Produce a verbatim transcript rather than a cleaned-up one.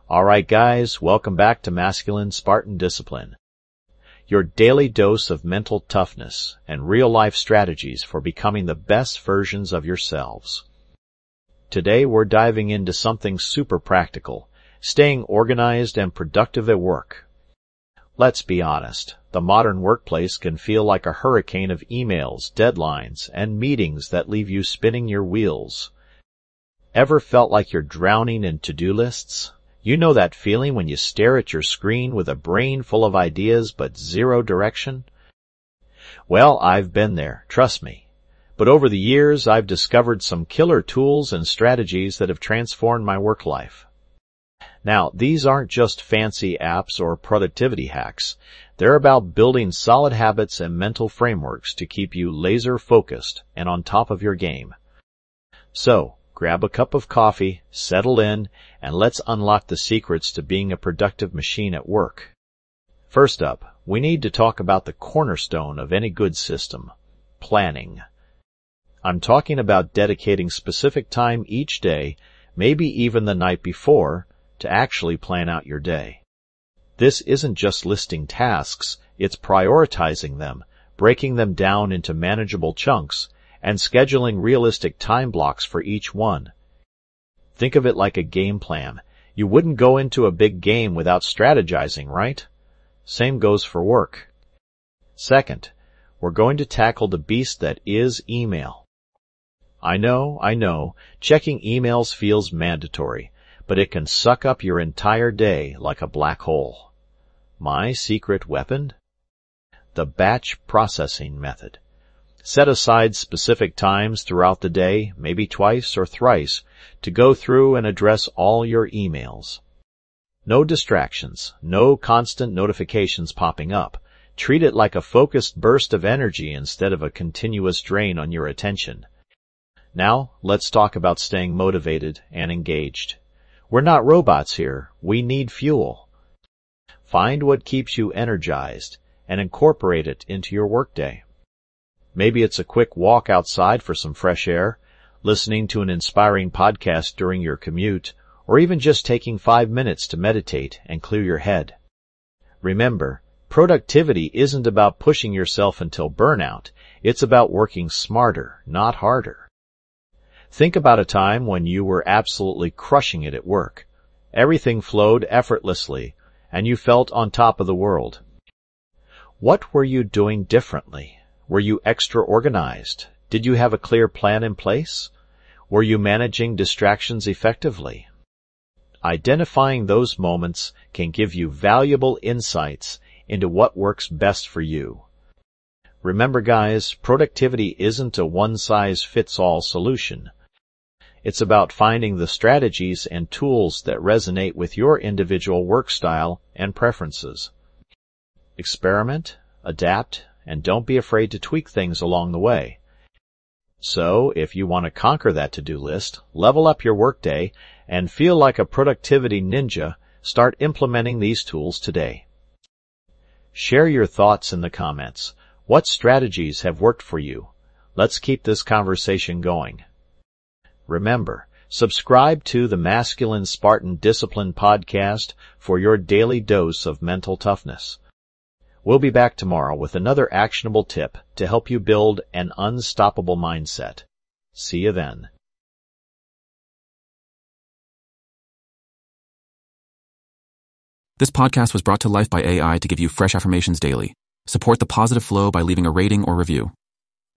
Alright guys, welcome back to Masculine Spartan Discipline, your daily dose of mental toughness and real-life strategies for becoming the best versions of yourselves. Today we're diving into something super practical, staying organized and productive at work. Let's be honest, the modern workplace can feel like a hurricane of emails, deadlines, and meetings that leave you spinning your wheels. Ever felt like you're drowning in to-do lists? You know that feeling when you stare at your screen with a brain full of ideas but zero direction? Well, I've been there, trust me. But over the years, I've discovered some killer tools and strategies that have transformed my work life. Now, these aren't just fancy apps or productivity hacks. They're about building solid habits and mental frameworks to keep you laser-focused and on top of your game. So, grab a cup of coffee, settle in, and let's unlock the secrets to being a productive machine at work. First up, we need to talk about the cornerstone of any good system, planning. I'm talking about dedicating specific time each day, maybe even the night before, to actually plan out your day. This isn't just listing tasks, it's prioritizing them, breaking them down into manageable chunks, and scheduling realistic time blocks for each one. Think of it like a game plan. You wouldn't go into a big game without strategizing, right? Same goes for work. Second, we're going to tackle the beast that is email. I know, I know, checking emails feels mandatory, but it can suck up your entire day like a black hole. My secret weapon? The batch processing method. Set aside specific times throughout the day, maybe twice or thrice, to go through and address all your emails. No distractions, no constant notifications popping up. Treat it like a focused burst of energy instead of a continuous drain on your attention. Now, let's talk about staying motivated and engaged. We're not robots here. We need fuel. Find what keeps you energized and incorporate it into your workday. Maybe it's a quick walk outside for some fresh air, listening to an inspiring podcast during your commute, or even just taking five minutes to meditate and clear your head. Remember, productivity isn't about pushing yourself until burnout. It's about working smarter, not harder. Think about a time when you were absolutely crushing it at work. Everything flowed effortlessly, and you felt on top of the world. What were you doing differently? Were you extra organized? Did you have a clear plan in place? Were you managing distractions effectively? Identifying those moments can give you valuable insights into what works best for you. Remember guys, productivity isn't a one-size-fits-all solution. It's about finding the strategies and tools that resonate with your individual work style and preferences. Experiment, adapt, and don't be afraid to tweak things along the way. So, if you want to conquer that to-do list, level up your workday, and feel like a productivity ninja, start implementing these tools today. Share your thoughts in the comments. What strategies have worked for you? Let's keep this conversation going. Remember, subscribe to the Masculine Spartan Discipline podcast for your daily dose of mental toughness. We'll be back tomorrow with another actionable tip to help you build an unstoppable mindset. See you then. This podcast was brought to life by A I to give you fresh affirmations daily. Support the positive flow by leaving a rating or review.